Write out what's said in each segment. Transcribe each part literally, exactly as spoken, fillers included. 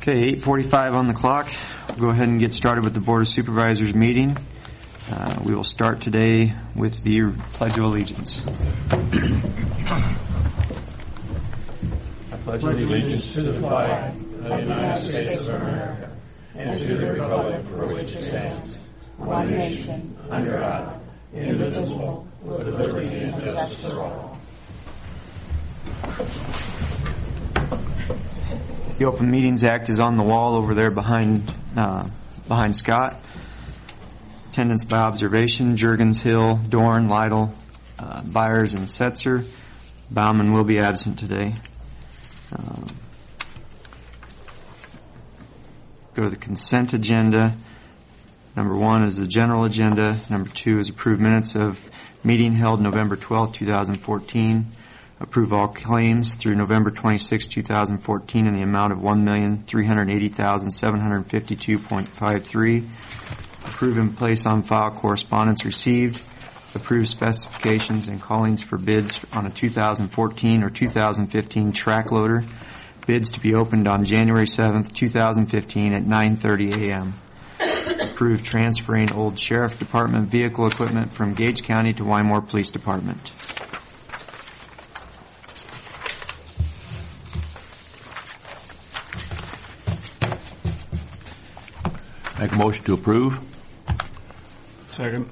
Okay, eight forty-five on the clock. We'll go ahead and get started with the Board of Supervisors meeting. Uh, we will start today with the Pledge of Allegiance. I pledge allegiance to the flag of the United States of America and to the republic for which it stands, one nation, under God, indivisible, with liberty and justice for all. The Open Meetings Act is on the wall over there behind uh, behind Scott. Attendance by observation: Juergens, Hill, Dorn, Lytle, uh, Byers, and Setzer. Bauman will be absent today. Um, go to the consent agenda. Number one is the general agenda. Number two is approved minutes of meeting held November twelfth, two thousand fourteen. Approve all claims through November twenty-sixth, two thousand fourteen in the amount of one million three hundred eighty thousand seven hundred fifty-two point five three. Approve and place on file correspondence received. Approve specifications and callings for bids on a two thousand fourteen or two thousand fifteen track loader. Bids to be opened on January seventh, two thousand fifteen at nine thirty a.m. Approve transferring old Sheriff Department vehicle equipment from Gage County to Wymore Police Department. Make a motion to approve. Second.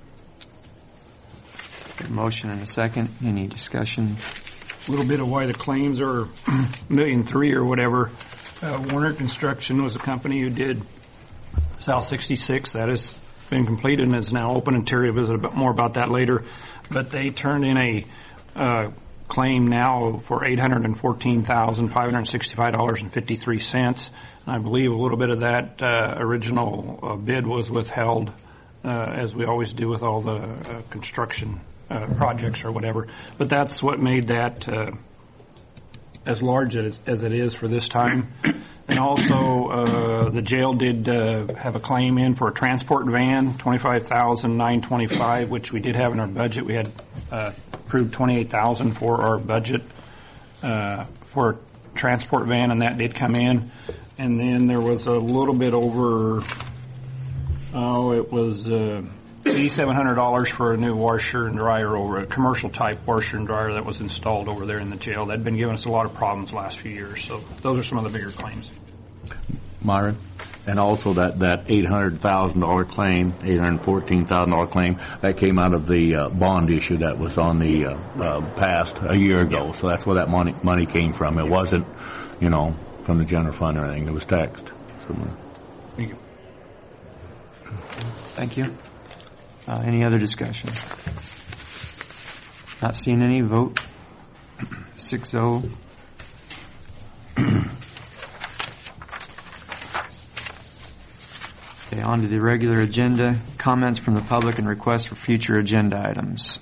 Good motion and a second. Any discussion? A little bit of why the claims are a million three or whatever. Uh, Warner Construction was a company who did South sixty-six. That has been completed and is now open, and Terry will visit a bit more about that later. But they turned in a uh, claim now for eight hundred fourteen thousand five hundred sixty-five dollars and fifty-three cents. I believe a little bit of that uh, original uh, bid was withheld, uh, as we always do with all the uh, construction uh, projects or whatever. But that's what made that uh, as large as, as it is for this time. And also, uh, the jail did uh, have a claim in for a transport van, twenty-five thousand nine hundred twenty-five dollars, which we did have in our budget. We had uh, approved twenty-eight thousand dollars for our budget uh, for a transport van, and that did come in. And then there was a little bit over, oh, it was uh, eight thousand seven hundred dollars for a new washer and dryer over a commercial type washer and dryer that was installed over there in the jail. That had been giving us a lot of problems the last few years. So those are some of the bigger claims. Myron. And also that, that eight hundred thousand dollars claim, eight hundred fourteen thousand dollars claim, that came out of the uh, bond issue that was on the uh, uh, past a year ago. So that's where that money money came from. It wasn't, you know, from the general fund or anything. It was taxed somewhere. Thank you. Thank you. Uh, any other discussion? Not seeing any. Vote. six oh. Okay, on to the regular agenda. Comments from the public and requests for future agenda items.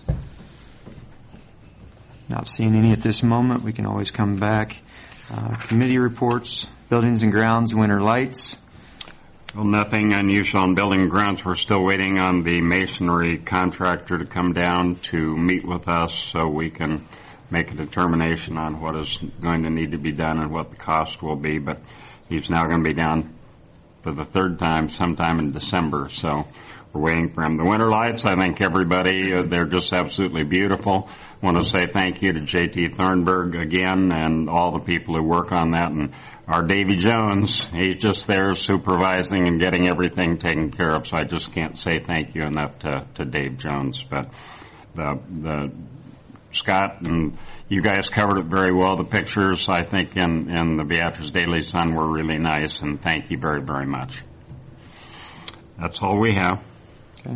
Not seeing any at this moment. We can always come back. Uh, committee reports, buildings and grounds, winter lights. Well, nothing unusual on building and grounds. We're still waiting on the masonry contractor to come down to meet with us so we can make a determination on what is going to need to be done and what the cost will be. But he's now going to be down for the third time sometime in December. So we're waiting for him. The winter lights, I think everybody, uh, they're just absolutely beautiful. I want to say thank you to J T Thornburg again and all the people who work on that. And our Davy Jones, he's just there supervising and getting everything taken care of. So I just can't say thank you enough to, to Dave Jones. But the, the Scott and you guys covered it very well. The pictures, I think, in, in the Beatrice Daily Sun were really nice. And thank you very, very much. That's all we have. Okay.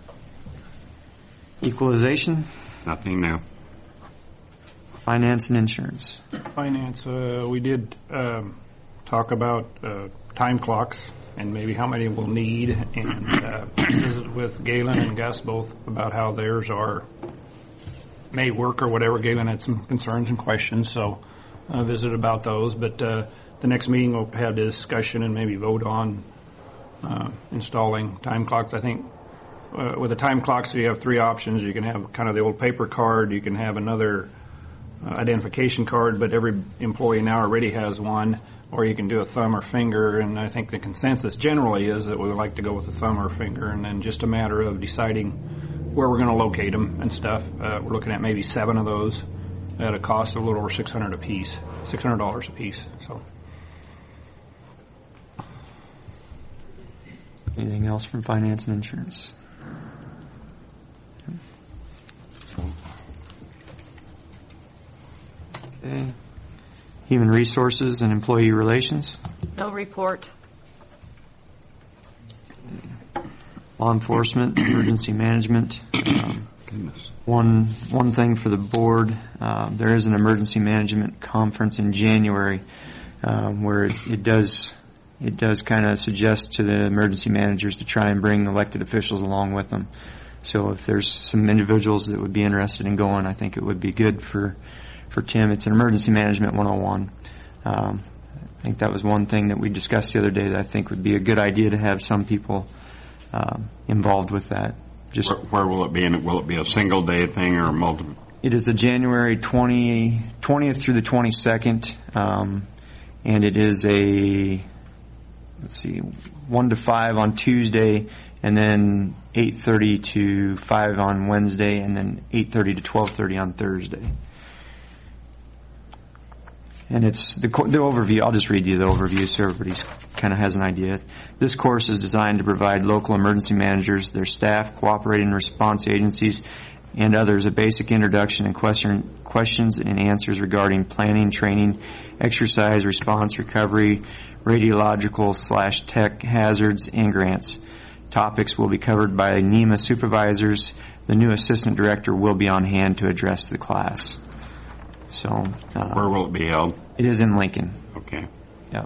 Equalization. Nothing new. Finance and insurance. Finance, uh, we did um, talk about uh, time clocks and maybe how many we'll need, and uh, visit with Galen and Gus both about how theirs are may work or whatever. Galen had some concerns and questions, so I uh, visited about those. But uh, the next meeting we'll have a discussion and maybe vote on uh, installing time clocks. I think Uh, with the time clocks, you have three options. You can have kind of the old paper card. You can have another identification card, but every employee now already has one, or you can do a thumb or finger, and I think the consensus generally is that we would like to go with a thumb or finger, and then just a matter of deciding where we're going to locate them and stuff. Uh, we're looking at maybe seven of those at a cost of a little over six hundred dollars a piece, six hundred dollars a piece. So, Anything else from finance and insurance? Okay. Human resources and employee relations. No report. Law enforcement, emergency management. Um, Goodness. One one thing for the board, uh, there is an emergency management conference in January um, where it, it does it does kind of suggest to the emergency managers to try and bring elected officials along with them. So if there's some individuals that would be interested in going, I think it would be good for for Tim. It's an emergency management one oh one. Um, I think that was one thing that we discussed the other day that I think would be a good idea to have some people um, involved with that. Just Where, where will it be? And will it be a single day thing or multiple? It is a January twentieth, twentieth through the twenty-second, um, and it is a, let's see, one to five on Tuesday, and then eight thirty to five on Wednesday, and then eight thirty to twelve thirty on Thursday. And it's the, the overview. I'll just read you the overview so everybody kind of has an idea. This course is designed to provide local emergency managers, their staff, cooperating response agencies, and others a basic introduction and question, questions and answers regarding planning, training, exercise, response, recovery, radiological slash tech hazards, and grants. Topics will be covered by NEMA supervisors. The new assistant director will be on hand to address the class. So, uh, Where will it be held? It is in Lincoln. Okay. Yeah.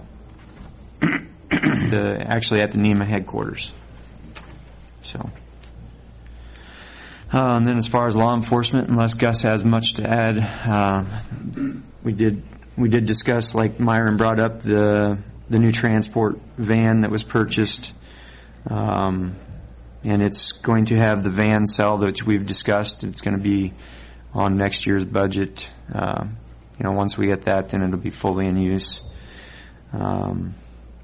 the actually at the NEMA headquarters. So, uh, and then as far as law enforcement, unless Gus has much to add, uh, we did we did discuss, like Myron brought up, the the new transport van that was purchased, um, and it's going to have the van cell that we've discussed. It's going to be on next year's budget. Uh, you know, once we get that, then it'll be fully in use. Um,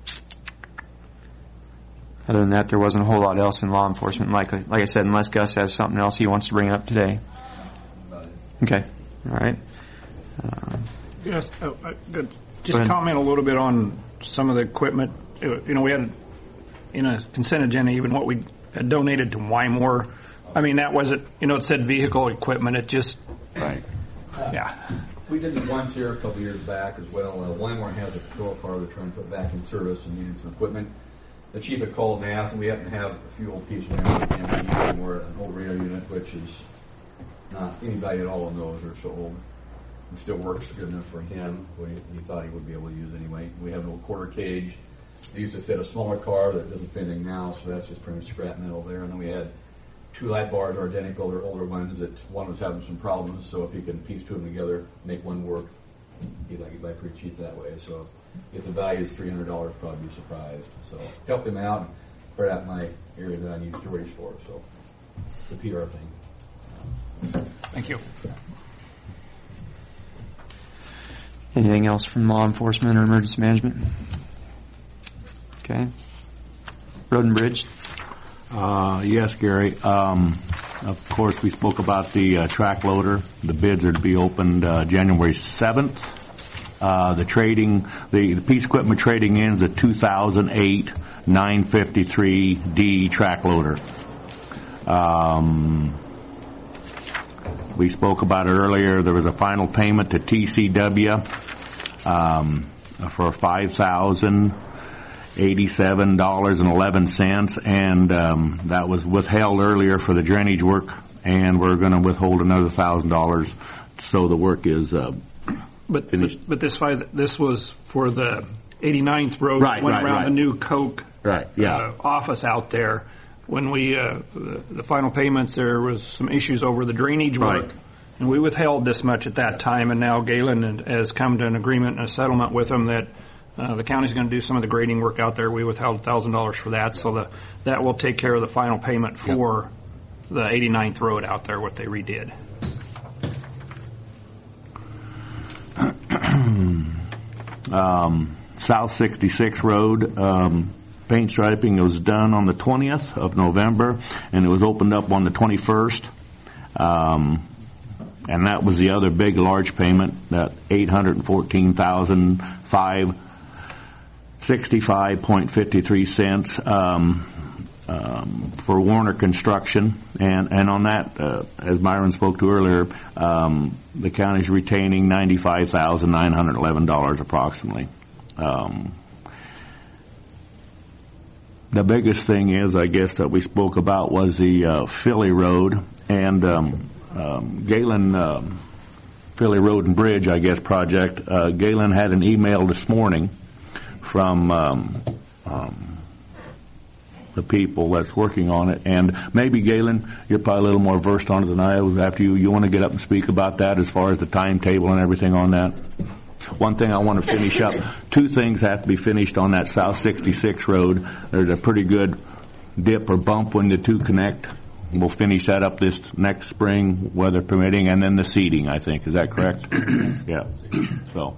other than that, there wasn't a whole lot else in law enforcement. Like, like I said, unless Gus has something else he wants to bring up today. Okay. All right. Uh, yes, oh, uh, good. Just comment a little bit on some of the equipment. You know, we had in a consent agenda even what we had donated to Wymore. I mean, that wasn't, you know, it said vehicle equipment. It just, Right. yeah. We did it once here a couple of years back as well. Uh, Wymore has a patrol car they're trying to put back in service and needed some equipment. The chief had called and asked, and we happen to have a few old pieces of land, and we need more an old radio unit, which is not any value at all on those. They're so old. It still works good enough for him. We, he thought he would be able to use anyway. We have an old quarter cage. They used to fit a smaller car that doesn't fit anything now, so that's just pretty much scrap metal there. And then we had two light bars are identical. They're older ones that one was having some problems, so if you can piece two of them together, make one work, he'd like it buy pretty cheap that way. So if the value is three hundred dollars, probably be surprised. So help him out and clear out my area that I need storage for. So it's a P R thing. Thank you. anything else from law enforcement or emergency management? Okay. Road and Bridge. Uh, yes, Gary. Um, of course, we spoke about the uh, track loader. The bids are to be opened uh, January seventh. Uh, the trading, the, the piece equipment trading in is a two thousand eight nine fifty-three D track loader. Um, we spoke about it earlier. There was a final payment to T C W um, for five thousand eighty-seven dollars and eleven cents, and um, that was withheld earlier for the drainage work, and we're going to withhold another one thousand dollars, so the work is uh, But, finished. but but this five, this was for the eighty-ninth road Right, that went right, around right. the new Coke Right, yeah. uh, office out there. When we uh, the, the final payments, there was some issues over the drainage work, Right. and we withheld this much at that time. And now Galen has come to an agreement and a settlement with them that uh, the county's going to do some of the grading work out there. We withheld one thousand dollars for that, so the that will take care of the final payment for the eighty-ninth road out there, what they redid. um, South sixty-six Road, um, paint striping was done on the twentieth of November, and it was opened up on the twenty-first. Um, and that was the other big, large payment, that eight hundred fourteen thousand five hundred sixty-five point five three cents um, um, for Warner Construction. And, and on that, uh, as Myron spoke to earlier, um, the county's retaining ninety-five thousand nine hundred eleven dollars approximately. Um, the biggest thing is, I guess, that we spoke about was the uh, Philly Road and um, um, Galen um, Philly Road and Bridge, I guess, project. Uh, Galen had an email this morning from um, um, the people that's working on it. And maybe, Galen, you're probably a little more versed on it than I was. After you, you want to get up and speak about that as far as the timetable and everything on that? One thing I want to finish up, two things have to be finished on that South sixty-six Road. There's a pretty good dip or bump when the two connect. We'll finish that up this next spring, weather permitting, and then the seeding, I think. Is that correct? Yeah. So,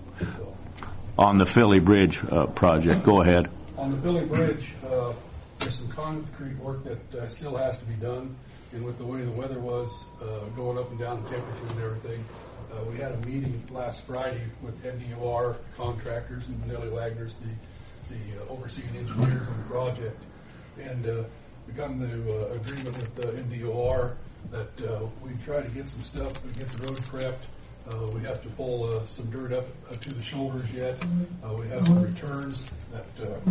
on the Philly Bridge uh, project, go ahead. On the Philly Bridge, uh, there's some concrete work that uh, still has to be done, and with the way the weather was uh, going up and down, the temperatures and everything, uh, we had a meeting last Friday with N D O R contractors and Nellie Wagner's the, the uh, overseeing engineers on the project, and uh, we come to uh, agreement with the N D O R that uh, we try to get some stuff, we get the road prepped. Uh, we have to pull uh, some dirt up uh, to the shoulders yet. Uh, we have some returns that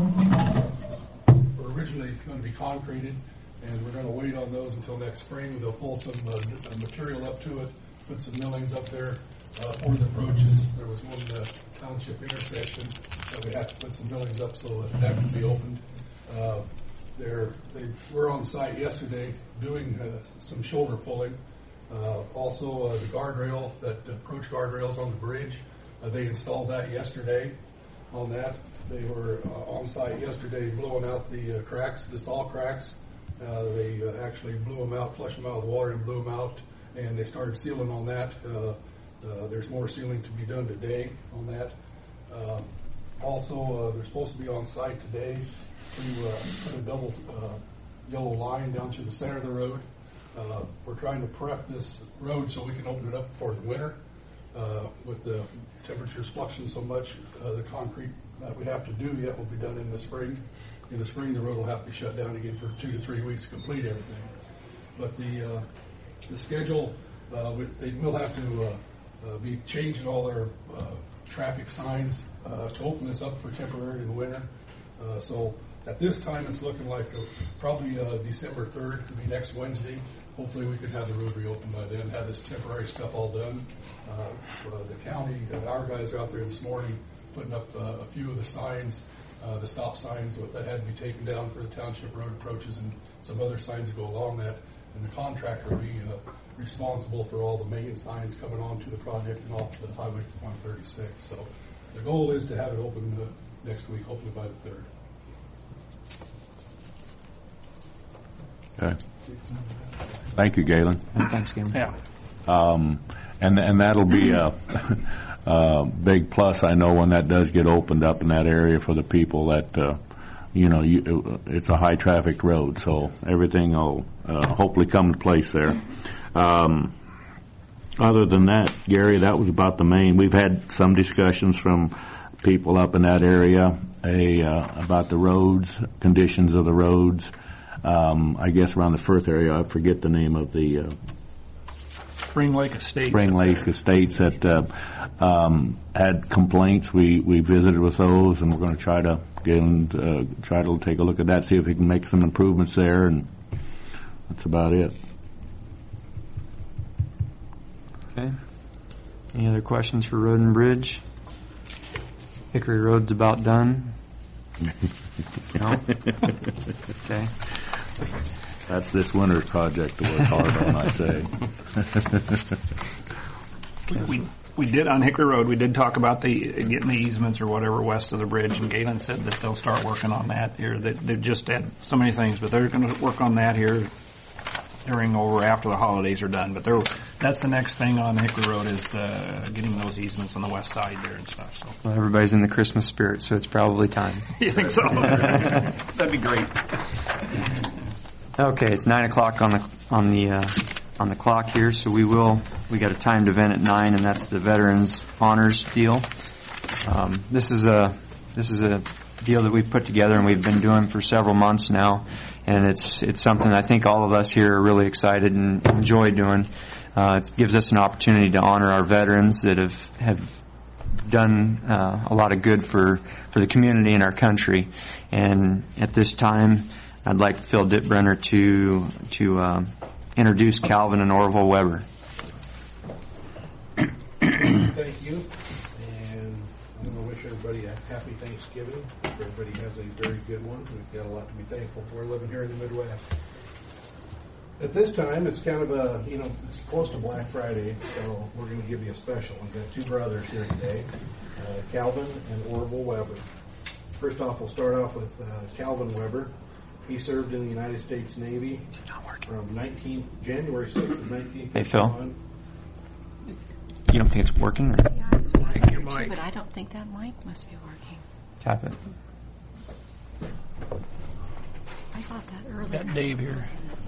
uh, were originally going to be concreted, and we're going to wait on those until next spring. They'll pull some uh, material up to it, put some millings up there uh, for the approaches. There was one uh, township intersection that we have to put some millings up so that that can be opened. Uh, they're, they were on site yesterday doing uh, some shoulder pulling. Uh, also, uh, the guardrail, that approach guardrails on the bridge, uh, they installed that yesterday on that. They were uh, on site yesterday blowing out the uh, cracks, the saw cracks. Uh, they uh, actually blew them out, flushed them out with water and blew them out, and they started sealing on that. Uh, uh, there's more sealing to be done today on that. Uh, also, uh, they're supposed to be on site today to uh, put a double uh, yellow line down through the center of the road. Uh, we're trying to prep this road so we can open it up for the winter. Uh, with the temperatures fluctuating so much, uh, the concrete that we have to do yet will be done in the spring. In the spring, the road will have to be shut down again for two to three weeks to complete everything. But the uh, the schedule, uh, we, they will have to uh, uh, be changing all their uh, traffic signs uh, to open this up for temporary in the winter. Uh, so at this time, it's looking like uh, probably uh, December third to be next Wednesday. Hopefully, we can have the road reopened by then, have this temporary stuff all done. Uh, uh, the county, uh, our guys are out there this morning putting up uh, a few of the signs, uh, the stop signs that had to be taken down for the township road approaches and some other signs that go along that. And the contractor will be uh, responsible for all the main signs coming onto the project and off the Highway one thirty-six. So the goal is to have it open uh, next week, hopefully by the third. Okay. Thank you, Galen. Thanks, Galen. Yeah. Um, and and that'll be a, a big plus, I know, when that does get opened up in that area for the people that, uh, you know, you, it's a high traffic road, so everything will uh, hopefully come to place there. Um, other than that, Gary, that was about the main. We've had some discussions from people up in that area a, uh, about the roads, conditions of the roads. Um, I guess around the Firth area, I forget the name of the uh, Spring Lake Estates. Spring Lake Estates that uh, um, had complaints. We we visited with those, and we're going to try to get them, uh, try to take a look at that, see if we can make some improvements there, and that's about it. Okay. Any other questions for Road and Bridge? Hickory Road's about done. No? Okay. That's this winter's project to work hard on, I'd say. We we did on Hickory Road. We did talk about the getting the easements or whatever west of the bridge, and Galen said that they'll start working on that here. They they've just had so many things, but they're going to work on that here during or after the holidays are done. But they're that's the next thing on Hickory Road is uh, getting those easements on the west side there and stuff. So Well, everybody's in the Christmas spirit, so it's probably time. you think so? That'd be great. Okay, it's nine o'clock on the on the uh, on the clock here, so we will we got a timed event at nine, and that's the Veterans Honors deal. Um, this is a this is a deal that we've put together and we've been doing for several months now, and it's it's something I think all of us here are really excited and enjoy doing. Uh, it gives us an opportunity to honor our veterans that have have done uh, a lot of good for for the community and our country. And at this time, I'd like Phil Dittbrenner to to uh, introduce Calvin and Orville Weber. Thank you, and I'm going to wish everybody a happy Thanksgiving. Everybody has a very good one. We've got a lot to be thankful for living here in the Midwest. At this time, it's kind of a, you know, it's close to Black Friday, so we're going to give you a special. We've got two brothers here today, uh, Calvin and Orville Weber. First off, we'll start off with uh, Calvin Weber. He served in the United States Navy from nineteen January sixth of nineteen fifty-one. Hey, Phil. You don't think it's working? Or Yeah, it's working your too, mic. but I don't think that mic must be working. tap it. I thought that earlier. Got Dave here.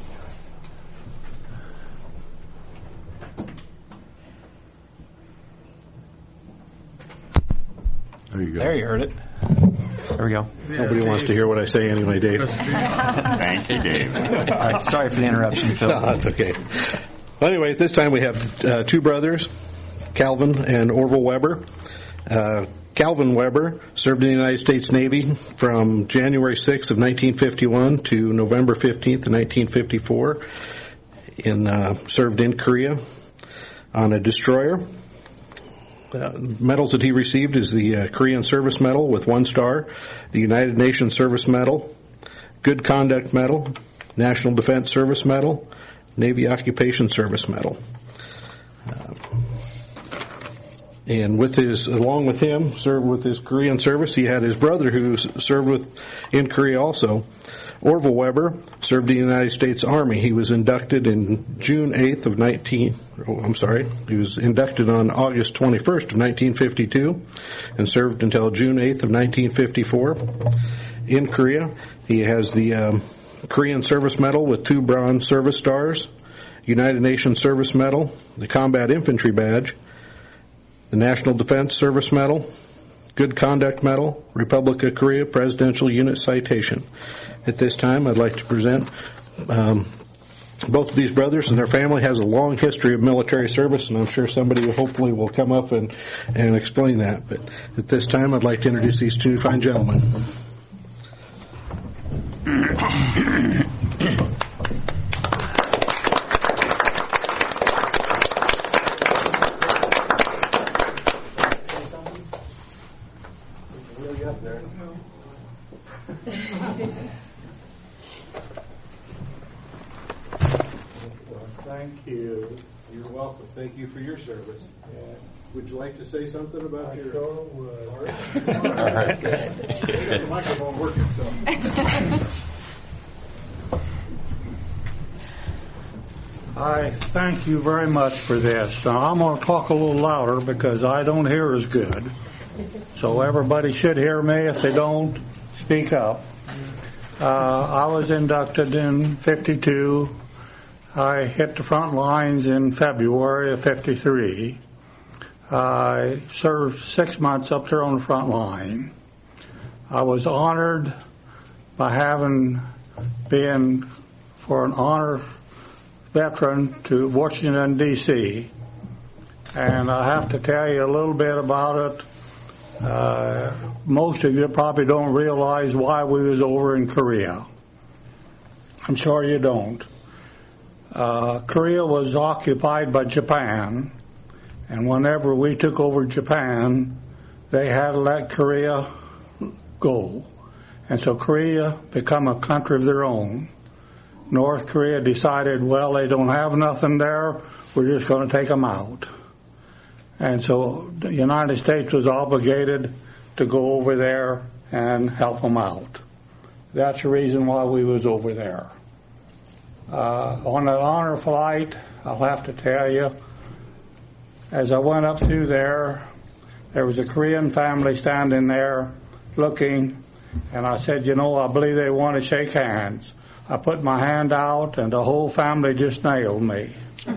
There you go. There, you heard it. There we go. Nobody wants to hear what I say anyway, Dave. Thank you, Dave. All right, sorry for the interruption, Phil. No, that's okay. Well, anyway, at this time we have uh, two brothers, Calvin and Orville Weber. Uh, Calvin Weber served in the United States Navy from January sixth of nineteen fifty-one to November fifteenth of nineteen fifty-four. In uh, served in Korea on a destroyer. Uh, medals that he received is the uh, Korean Service Medal with one star, the United Nations Service Medal, Good Conduct Medal, National Defense Service Medal, Navy Occupation Service Medal. Uh, and with his, along with him, served with his Korean service, he had his brother who served with in Korea also. Orville Weber served in the United States Army. He was inducted in June eighth of nineteen. Oh, I'm sorry. He was inducted on August twenty-first of nineteen fifty-two, and served until June eighth of nineteen fifty-four. In Korea, he has the um, Korean Service Medal with two Bronze Service Stars, United Nations Service Medal, the Combat Infantry Badge, the National Defense Service Medal, Good Conduct Medal, Republic of Korea Presidential Unit Citation. At this time, I'd like to present um, both of these brothers, and their family has a long history of military service, and I'm sure somebody will hopefully will come up and, and explain that. But at this time, I'd like to introduce these two fine gentlemen. Thank you. You're welcome. Thank you for your service. Uh, would you like to say something about I your sure would. All right. All right. Get the microphone working. So. I thank you very much for this. Now, I'm going to talk a little louder because I don't hear as good. So everybody should hear me. If they don't, speak up. Uh, I was inducted in fifty-two. I hit the front lines in February of fifty-three. I served six months up there on the front line. I was honored by having been for an honor veteran to Washington, D C And I have to tell you a little bit about it. Uh, most of you probably don't realize why we was over in Korea. I'm sure you don't. Uh, Korea was occupied by Japan, and whenever we took over Japan, they had to let Korea go. And so Korea became a country of their own. North Korea decided, well, they don't have nothing there, we're just going to take them out. And so the United States was obligated to go over there and help them out. That's the reason why we was over there. Uh, on an honor flight, I'll have to tell you, as I went up through there, there was a Korean family standing there looking, and I said, you know, I believe they want to shake hands. I put my hand out, and the whole family just nailed me.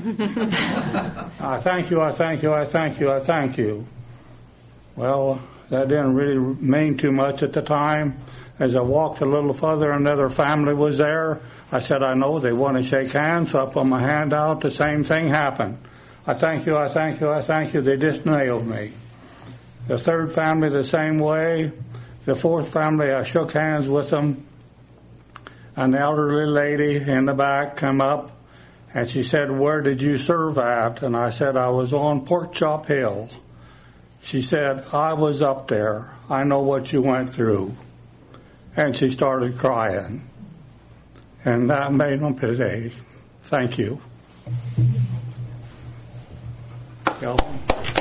I thank you, I thank you, I thank you, I thank you. Well, that didn't really mean too much at the time. As I walked a little further, another family was there. I said, I know they want to shake hands, so I put my hand out. The same thing happened. I thank you, I thank you, I thank you. They just nailed me. The third family the same way. The fourth family, I shook hands with them. An elderly lady in the back came up, and she said, where did you serve at? And I said, I was on Pork Chop Hill. She said, I was up there. I know what you went through. And she started crying. And that made my day. Thank you. Calvin?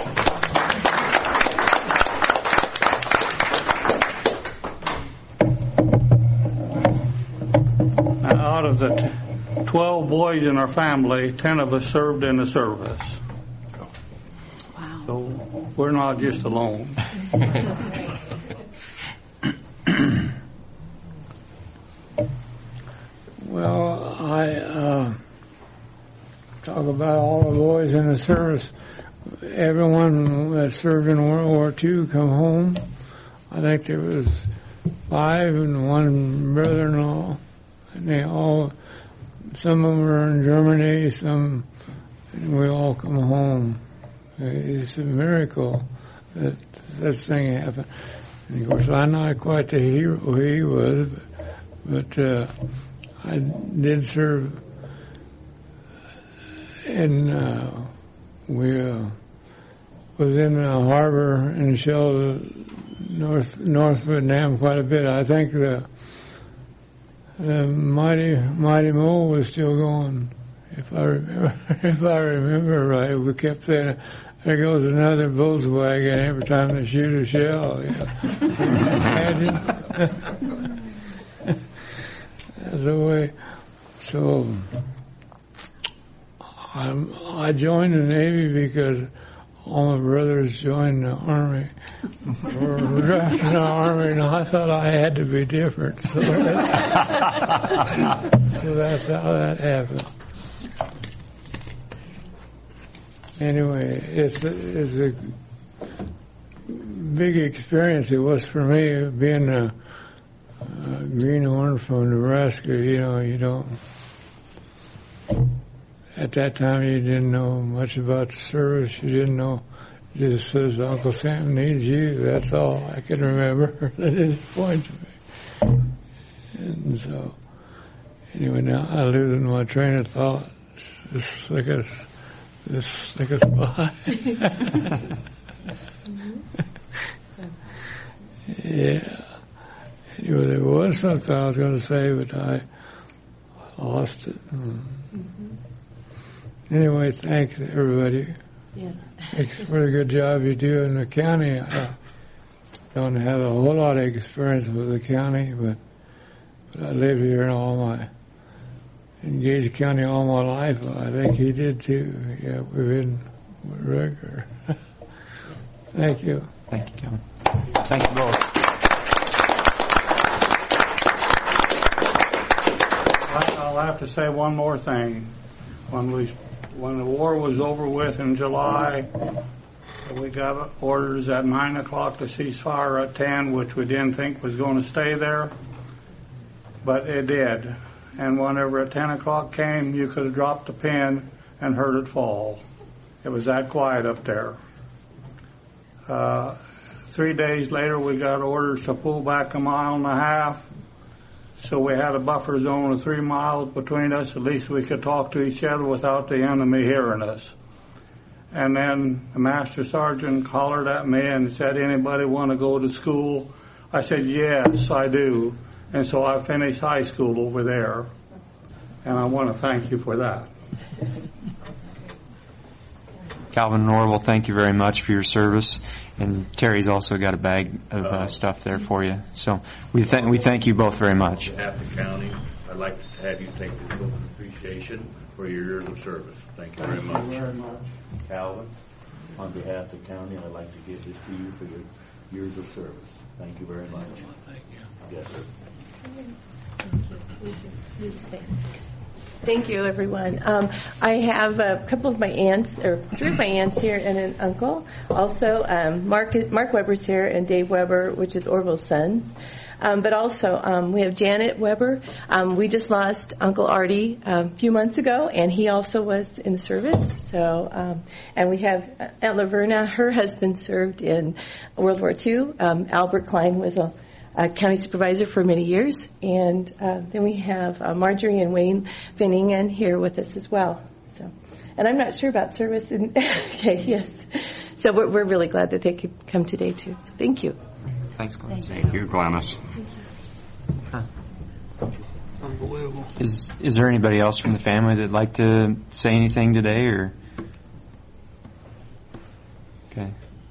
Out of the t- twelve boys in our family, ten of us served in the service. Wow. So we're not just alone. Well, I uh, talk about all the boys in the service. Everyone that served in World War Two come home. I think there was five and one brother-in-law. And they all, some of them are in Germany, some, and we all come home. It's a miracle that this thing happened. And of course, I'm not quite the hero he was, but, but uh, I did serve, and uh, we uh, was in the harbor and shelled North North Vietnam quite a bit. I think the The mighty, mighty Mo was still going, if I remember, if I remember right. We kept saying, there goes another Volkswagen every time they shoot a shell. Yeah. Imagine. That's the way. So, I'm, I joined the Navy because all my brothers joined the Army. Were drafted in the Army, and I thought I had to be different. So that's, so that's how that happened. Anyway, it's a, it's a big experience. It was for me being a, a greenhorn from Nebraska. You know, you don't. At that time, you didn't know much about the service. You didn't know. It just says Uncle Sam needs you. That's all I can remember at this point to me. And so, anyway, now I lose my train of thought. This slick as, this slick as pie. Yeah. Anyway, there was something I was going to say, but I lost it. Mm-hmm. Anyway, thanks everybody. Yes. Thanks for the good job you do in the county. I don't have a whole lot of experience with the county, but, but I lived here in all my, in Gates County all my life. I think he did too. Yeah, we've been regular. Thank you. Thank you, Kevin. Thank you both. I'll have to say one more thing. When we, when the war was over with in July, we got orders at nine o'clock to cease fire at ten, which we didn't think was going to stay there, but it did. And whenever at ten o'clock came, you could have dropped the pin and heard it fall. It was that quiet up there. Uh, three days later, we got orders to pull back a mile and a half. So we had a buffer zone of three miles between us. At least we could talk to each other without the enemy hearing us. And then the master sergeant hollered at me and said, anybody want to go to school? I said, yes, I do. And so I finished high school over there. And I want to thank you for that. Calvin and Orville, thank you very much for your service. And Terry's also got a bag of uh, stuff there for you. So we thank we thank you both very much. On behalf of the county, I'd like to have you take this vote of appreciation for your years of service. Thank you very much. Thank you very much. Calvin, on behalf of the county, I'd like to give this to you for your years of service. Thank you very much. Thank you. Yes, sir. You just say. Thank you, everyone. Um, I have a couple of my aunts, or three of my aunts here, and an uncle. Also, um, Mark Mark Weber's here, and Dave Weber, which is Orville's sons. Um, but also, um, we have Janet Weber. Um, we just lost Uncle Artie um, a few months ago, and he also was in the service. So, um, and we have Aunt Laverna. Her husband served in World War Two. Um, Albert Klein was a Uh, county supervisor for many years, and uh, then we have uh, Marjorie and Wayne Finningen here with us as well. So, and I'm not sure about service. In, okay, yes. So we're, we're really glad that they could come today too. So thank you. Thanks, Glennis. Thank you, Glennis. Unbelievable. Is is there anybody else from the family that'd like to say anything today, or? Okay.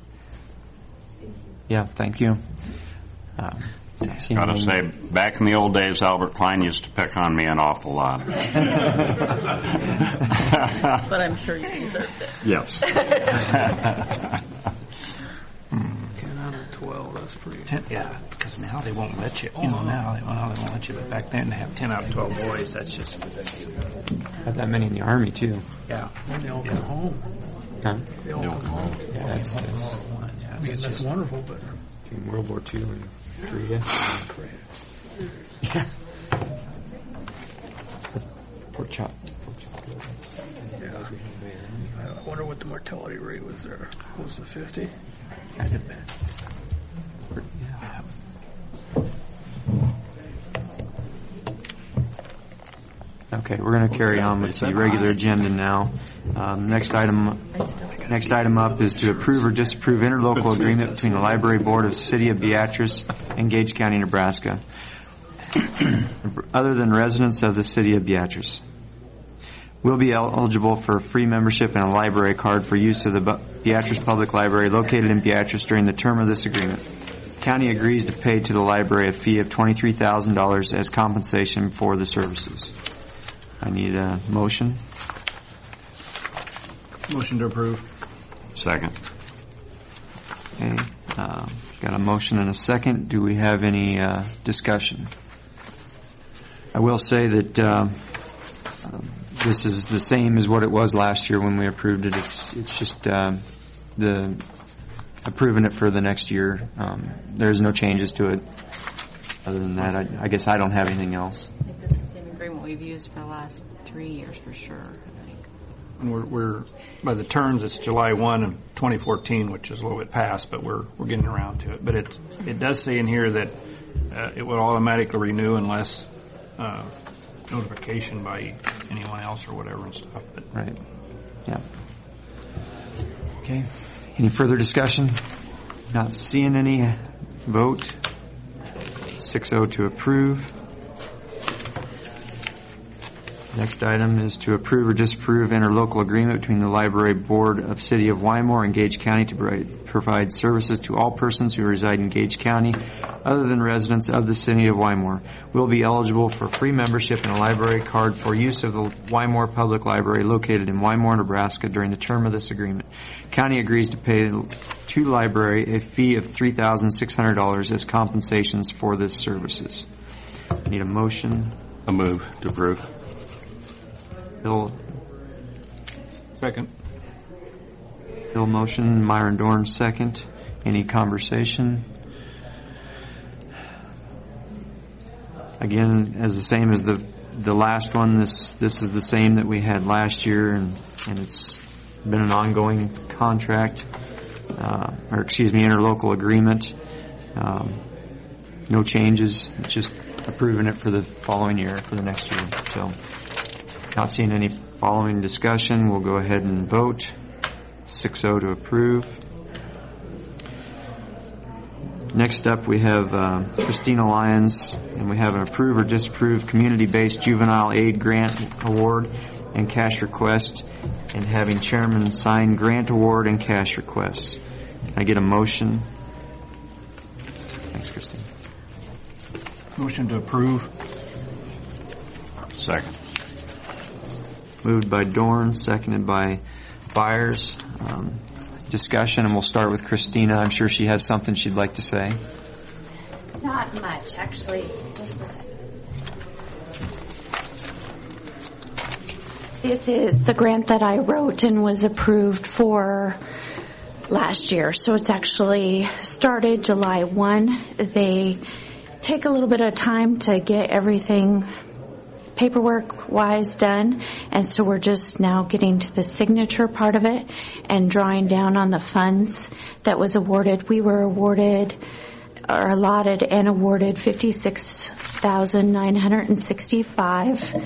Yeah, thank you. Um, Gotta say, back in the old days, Albert Klein used to pick on me an awful lot. But I'm sure you deserved it. Yes. ten out of twelve, that's pretty ten, yeah, because now they won't let you. You know, now they, well, they won't let you. But back then, to have ten out of twelve boys, that's just Had that many in the Army, too. yeah. And they all come home. Huh? They all come home. Yeah, that's, that's I mean, that's wonderful, but between World War Two and Korea. Yeah. Pork chop. yeah. I wonder what the mortality rate was there. Was it fifty? I did that. Yeah. Okay, we're going to carry on with the regular agenda now. Um, next item, next item up is to approve or disapprove interlocal agreement between the Library Board of the City of Beatrice and Gage County, Nebraska, other than residents of the City of Beatrice. Will be eligible for free membership and a library card for use of the Beatrice Public Library located in Beatrice during the term of this agreement. County agrees to pay to the library a fee of twenty-three thousand dollars as compensation for the services. I need a motion. Motion to approve. Second. Okay, uh, got a motion and a second. Do we have any uh, discussion? I will say that uh, uh, this is the same as what it was last year when we approved it. It's it's just uh, the approving it for the next year. Um, there's no changes to it. Other than that, I, I guess I don't have anything else. I think this is the same agreement we've used for the last three years for sure. I think. And we're, we're by the terms, it's July first of twenty fourteen, which is a little bit past, but we're we're getting around to it. But it it does say in here that uh, it will automatically renew unless uh, notification by anyone else or whatever and stuff. But right. Yeah. Okay. Any further discussion? Not seeing any. Vote. six oh to approve. Next item is to approve or disapprove interlocal agreement between the Library Board of City of Wymore and Gage County to provide services to all persons who reside in Gage County other than residents of the City of Wymore. Will be eligible for free membership and a library card for use of the Wymore Public Library located in Wymore, Nebraska during the term of this agreement. County agrees to pay to library a fee of three thousand six hundred dollars as compensations for this services. Need a motion? A move to approve. Bill, second. Bill motion, Myron Dorn second. Any conversation? Again, as the same as the the last one, this this is the same that we had last year, and, and it's been an ongoing contract, uh, or excuse me, interlocal agreement. Um, no changes. It's just approving it for the following year, for the next year. So. Not seeing any following discussion, we'll go ahead and vote. six oh to approve. Next up, we have uh, Christina Lyons, and we have an approve or disapprove community-based juvenile aid grant award and cash request, and having chairman sign grant award and cash requests. Can I get a motion? Thanks, Christine. Motion to approve. Second. Moved by Dorn, seconded by Byers. Um, discussion, and we'll start with Christina. I'm sure she has something she'd like to say. Not much, actually. Just a second. This is the grant that I wrote and was approved for last year. So it's actually started July first. They take a little bit of time to get everything paperwork-wise done, and so we're just now getting to the signature part of it and drawing down on the funds that was awarded. We were awarded or allotted and awarded fifty-six thousand nine hundred sixty-five,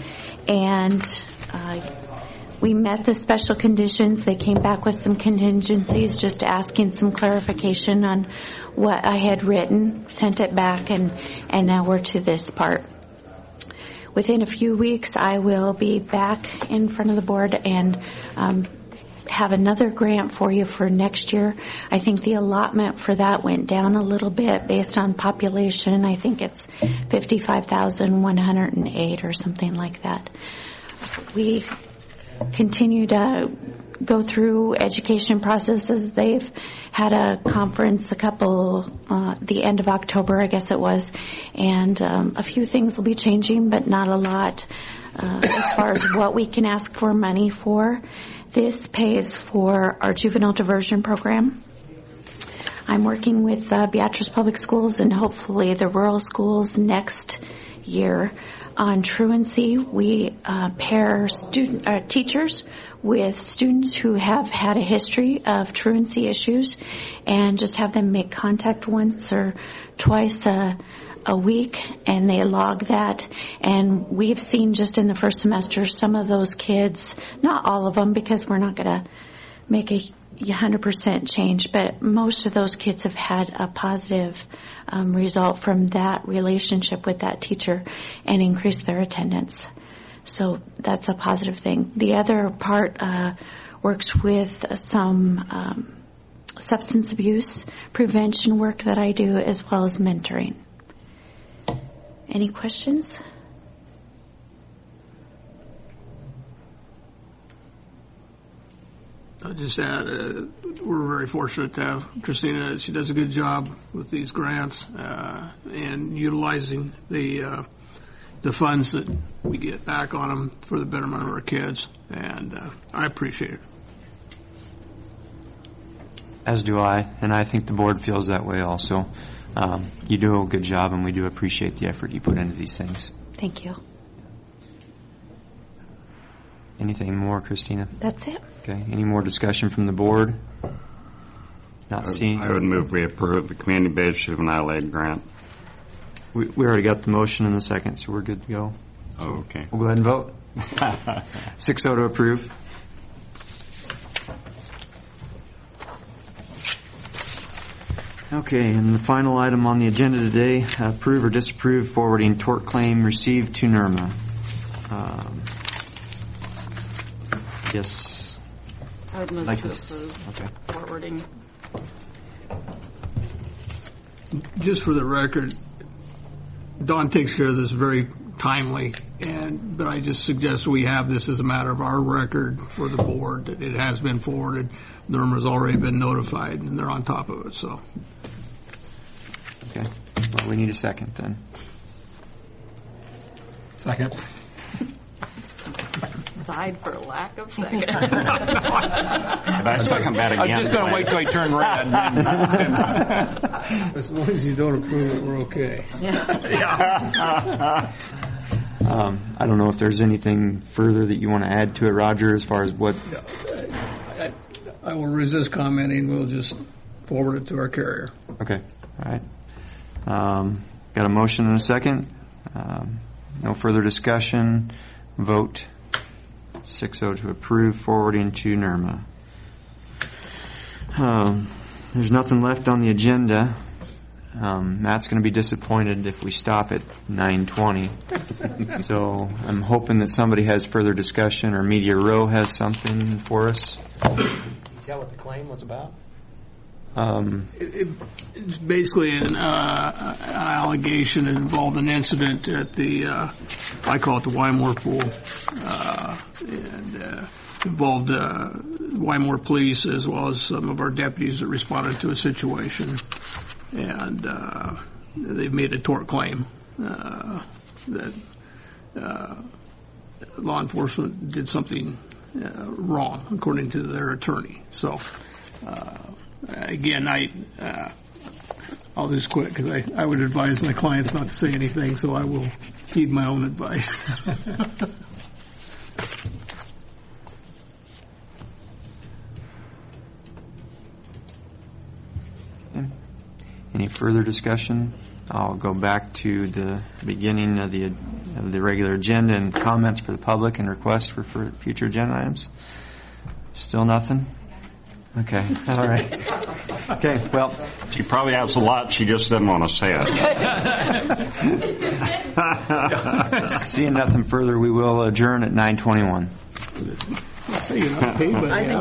and uh, we met the special conditions. They came back with some contingencies, just asking some clarification on what I had written, sent it back, and, and now we're to this part. Within a few weeks, I will be back in front of the board and um, have another grant for you for next year. I think the allotment for that went down a little bit based on population. I think it's fifty-five thousand one hundred eight or something like that. We continue to go through education processes. They've had a conference a couple, uh, the end of October, I guess it was, and um, a few things will be changing, but not a lot uh, as far as what we can ask for money for. This pays for our juvenile diversion program. I'm working with uh, Beatrice Public Schools and hopefully the rural schools next year on truancy. We uh, pair student uh, teachers with students who have had a history of truancy issues and just have them make contact once or twice a, a week, and they log that. And we've seen just in the first semester some of those kids, not all of them because we're not going to make a one hundred percent change, but most of those kids have had a positive um, result from that relationship with that teacher and increased their attendance. So that's a positive thing. The other part uh, works with some um, substance abuse prevention work that I do, as well as mentoring. Any questions? I'll just add, uh, we're very fortunate to have Christina. She does a good job with these grants uh, and utilizing the uh, the funds that we get back on them for the betterment of our kids, and uh, I appreciate it. As do I, and I think the board feels that way also. Um, you do a good job, and we do appreciate the effort you put into these things. Thank you. Anything more, Christina? That's it. Okay. Any more discussion from the board? Not I, seeing. I would move we approve the community-based juvenile aid grant. We, we already got the motion in the second, so we're good to go. Oh, okay. We'll go ahead and vote. six oh to approve. Okay, and the final item on the agenda today, approve or disapprove forwarding tort claim received to NERMA. Um, yes. I would move like to this. approve Okay. forwarding. Just for the record, Dawn takes care of this very timely, and but I just suggest we have this as a matter of our record for the board that it has been forwarded. NERMA's already been notified, and they're on top of it. So. Okay. Well, we need a second then. Second. Died for lack of second. I second that again. I'm just going to wait till I turn red. As long as you don't approve it, we're okay. Yeah. um, I don't know if there's anything further that you want to add to it, Roger, as far as what. I, I will resist commenting. We'll just forward it to our carrier. Okay. All right. Um, got a motion and a second. Um, no further discussion. Vote. six oh to approve forwarding to NERMA. Um, there's nothing left on the agenda. Um, Matt's going to be disappointed if we stop at nine twenty. So I'm hoping that somebody has further discussion, or Media Row has something for us. Can you tell what the claim was about? Um, It- it- It's basically an, uh, an allegation that involved an incident at the, uh, I call it the Wymore Pool, uh, and uh, involved uh, Wymore Police as well as some of our deputies that responded to a situation. And uh, they've made a tort claim uh, that uh, law enforcement did something uh, wrong, according to their attorney. So, uh, again, I... Uh, I'll just quit because I, I would advise my clients not to say anything, so I will heed my own advice. Any further discussion? I'll go back to the beginning of the of the regular agenda and comments for the public and requests for, for future agenda items. Still nothing? Okay, all right. Okay, well. She probably has a lot, she just didn't want to say it. Seeing nothing further, we will adjourn at nine twenty-one. So you're not paid by the hour.